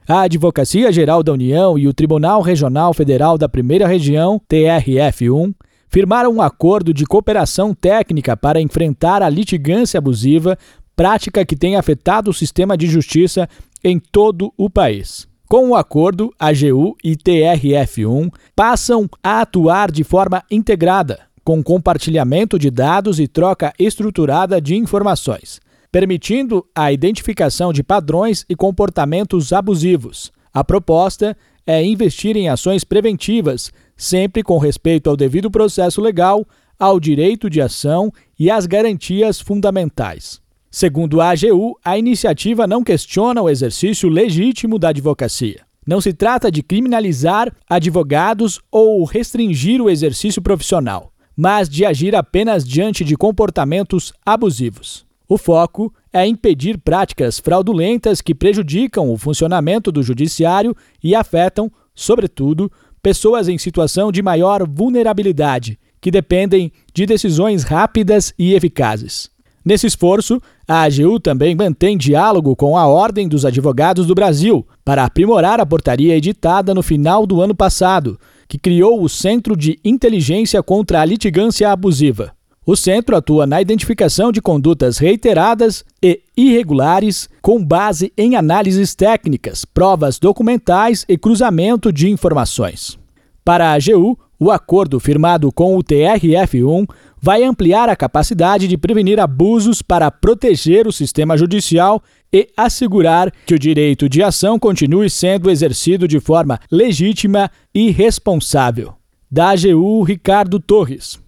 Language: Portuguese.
A Advocacia Geral da União e o Tribunal Regional Federal da Primeira Região, TRF1, firmaram um acordo de cooperação técnica para enfrentar a litigância abusiva, prática que tem afetado o sistema de justiça em todo o país. Com o acordo, a AGU e TRF1 passam a atuar de forma integrada, com compartilhamento de dados e troca estruturada de informações, permitindo a identificação de padrões e comportamentos abusivos. A proposta é investir em ações preventivas, sempre com respeito ao devido processo legal, ao direito de ação e às garantias fundamentais. Segundo a AGU, a iniciativa não questiona o exercício legítimo da advocacia. Não se trata de criminalizar advogados ou restringir o exercício profissional, mas de agir apenas diante de comportamentos abusivos. O foco é impedir práticas fraudulentas que prejudicam o funcionamento do judiciário e afetam, sobretudo, pessoas em situação de maior vulnerabilidade, que dependem de decisões rápidas e eficazes. Nesse esforço, a AGU também mantém diálogo com a Ordem dos Advogados do Brasil para aprimorar a portaria editada no final do ano passado, que criou o Centro de Inteligência contra a Litigância Abusiva. O centro atua na identificação de condutas reiteradas e irregulares com base em análises técnicas, provas documentais e cruzamento de informações. Para a AGU, o acordo firmado com o TRF1 vai ampliar a capacidade de prevenir abusos para proteger o sistema judicial e assegurar que o direito de ação continue sendo exercido de forma legítima e responsável. Da AGU, Ricardo Torres.